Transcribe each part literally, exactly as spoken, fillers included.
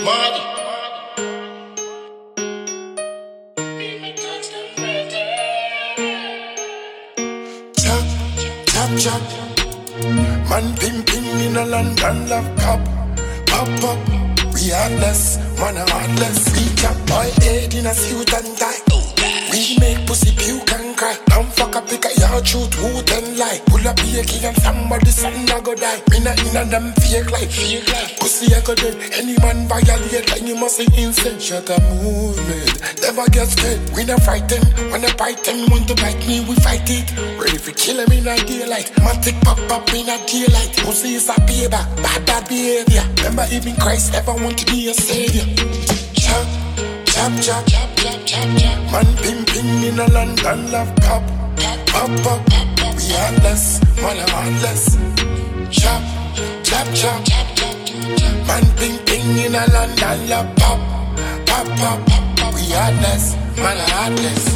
Mad. Chop, chop, chop. Man pimping in a London love cup. Pop up, we heartless, man a heartless. We chop boy head in a suit and tie. We make pussy puke and cry. Don't fuck up, pick a yard shoot, who then lie. Pull up here, kid and somebody son a go die. Me not in a them fake life, fake life. Pussy a go dead. Any man violate like you must say insane. Shut a movement, never get scared. We not frighten, when I bite them, want to bite me, we fight it. Ready for kill him in a daylight. Matic pop up in a daylight. Pussy is a payback, bad bad behavior. Remember even Christ never want to be a savior. Chop, chop, chop, chop, chop, chop, chop. Man pimping in a London love pop. Pop up, we heartless, man a heartless. Chop, chop, chop, chop, chop. Man pimping in a London love pop. Pop up, we heartless, man a heartless.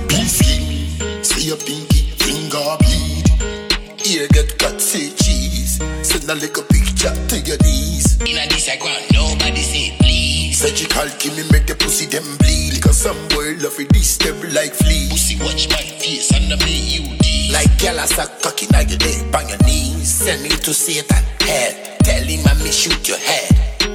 Beefy, see your pinky finger bleed. Ear get cut, say cheese. Send a little picture to your knees. In a this I ground, nobody say please. Surgical give me make the pussy them bleed. Cause some boy love it this step like fleas. Pussy watch my face and I make you D. Like gyal a suck cocky now your neck on your knees. Send me to Satan hell. Tell him I me shoot your head.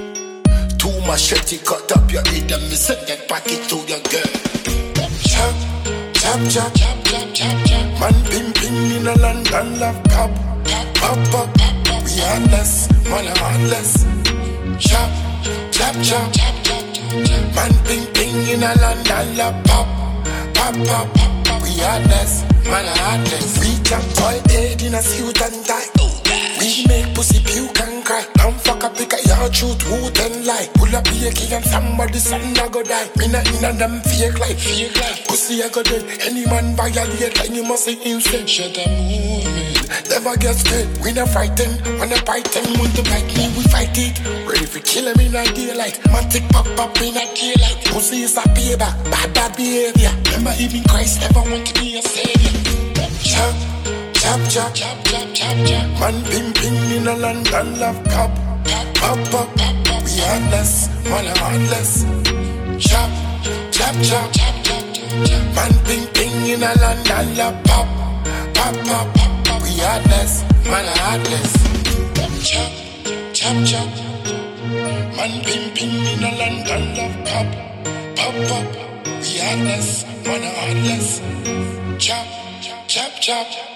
Two machete cut up your head and me send that packet to your girl. Chop, chop, chop, chop, chop, chop, chop. Man pimping in a London love pop. Pop up, we heartless, man a heartless. Chop, chop, chop, chop, chop, chop. Man pimping in a London love pop. Pop up, we heartless, man a heartless. We chop boy head in a suit and tie. We make pussy puke and cry. Don't fuck up, pick a yard shoot, who then lie. Pull up here, kid and somebody son a go die. Me not in a them fake life, fake life. Pussy a go dead. Any man violate like you must say insane. Shut a movement, never get scared. We not frighten, when I bite them, want to bite me, we fight it. Ready for kill him in a daylight. Matic pop up in a daylight. Pussy is a payback, bad bad behavior. Remember even Christ never want to be a savior. Chop, chop, chop, chop, chop, chop, chop. Man pimping in a London love pop. Pop up, we heartless, man a heartless. Chop, chop, chop, chop, chop, chop. Man pimping in a London love pop. Pop up, we heartless, man a heartless. Chop, chop, chop. Man pimping in a London love pop. Pop up, we heartless, man a heartless. Chop, chop, chop.